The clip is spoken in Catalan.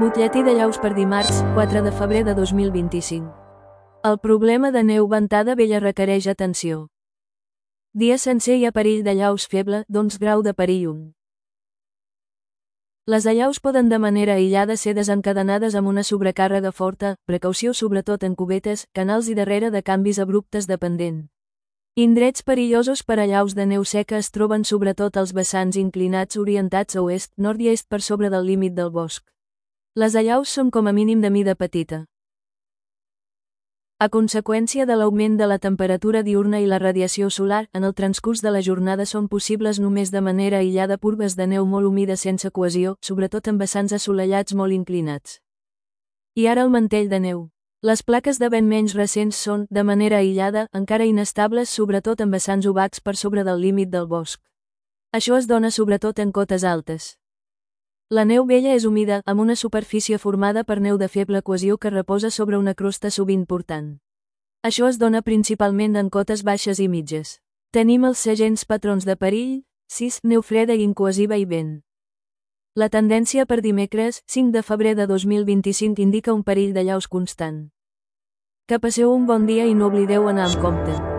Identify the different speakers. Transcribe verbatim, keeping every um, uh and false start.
Speaker 1: Butlletí de llaus per dimarts, quatre de febrer de dos mil vint-i-cinc. El problema de neu ventada vella requereix atenció. Dia sencer hi ha perill de llaus feble, d'onze grau de perill un. Les allaus poden de manera aïllada ser desencadenades amb una sobrecàrrega forta, precaució sobretot en cubetes, canals i darrere de canvis abruptes de pendent. Indrets perillosos per a allaus de neu seca es troben sobretot als vessants inclinats orientats a oest, nord i est per sobre del límit del bosc. Les allaus són com a mínim de mida petita. A conseqüència de l'augment de la temperatura diürna i la radiació solar, en el transcurs de la jornada són possibles només de manera aïllada purgues de neu molt humida sense cohesió, sobretot en vessants assolellats molt inclinats. I ara el mantell de neu. Les plaques de vent menys recents són, de manera aïllada, encara inestables sobretot en vessants obacs per sobre del límit del bosc. Això es dona sobretot en cotes altes. La neu vella és humida, amb una superfície formada per neu de feble cohesió que reposa sobre una crosta sovint portant. Això es dona principalment en cotes baixes i mitges. Tenim els segents patrons de perill: sis, neu freda i incohesiva i vent. La tendència per dimecres, cinc de febrer de dos mil vint-i-cinc indica un perill de llaus constant. Que passeu un bon dia i no oblideu anar amb compte.